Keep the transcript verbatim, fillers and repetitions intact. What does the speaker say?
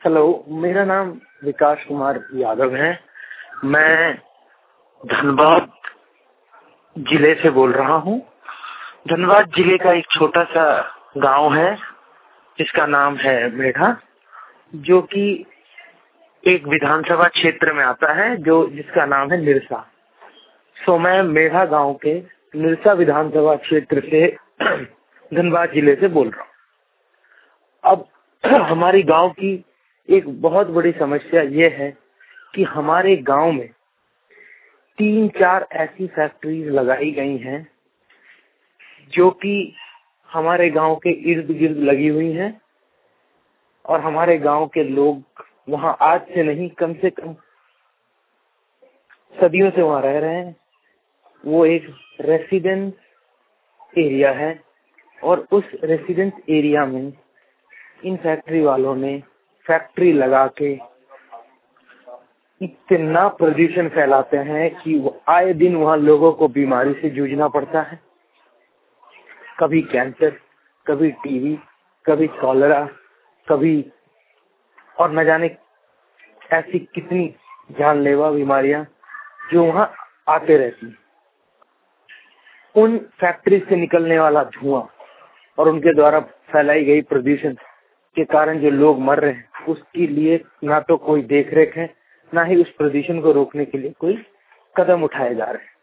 Hello, मेरा नाम विकास कुमार यादव है। मैं धनबाद जिले से बोल रहा हूँ। धनबाद जिले का एक छोटा सा गांव है जिसका नाम है मेढ़ा, जो कि एक विधानसभा क्षेत्र में आता है जो जिसका नाम है निरसा। सो मैं मेढ़ा गांव के निरसा विधानसभा क्षेत्र से धनबाद जिले से बोल रहा हूँ। अब हमारी गांव की एक बहुत बड़ी समस्या ये है कि हमारे गांव में तीन चार ऐसी फैक्ट्रीज लगाई गई हैं जो कि हमारे गांव के इर्द गिर्द लगी हुई हैं और हमारे गांव के लोग वहां आज से नहीं कम से कम सदियों से वहां रह रहे हैं। वो एक रेसिडेंस एरिया है और उस रेसिडेंस एरिया में इन फैक्ट्री वालों ने फैक्ट्री लगा के इतना प्रदूषण फैलाते हैं कि आए दिन वहाँ लोगों को बीमारी से जूझना पड़ता है। कभी कैंसर, कभी टीबी, कभी कॉलेरा, कभी और न जाने ऐसी कितनी जानलेवा बीमारियां जो वहाँ आते रहती हैं। उन फैक्ट्री से निकलने वाला धुआं और उनके द्वारा फैलाई गई प्रदूषण के कारण जो लोग मर रहे हैं, उसके लिए ना तो कोई देख रेख है, ना ही उस प्रदूषण को रोकने के लिए कोई कदम उठाए जा रहे हैं।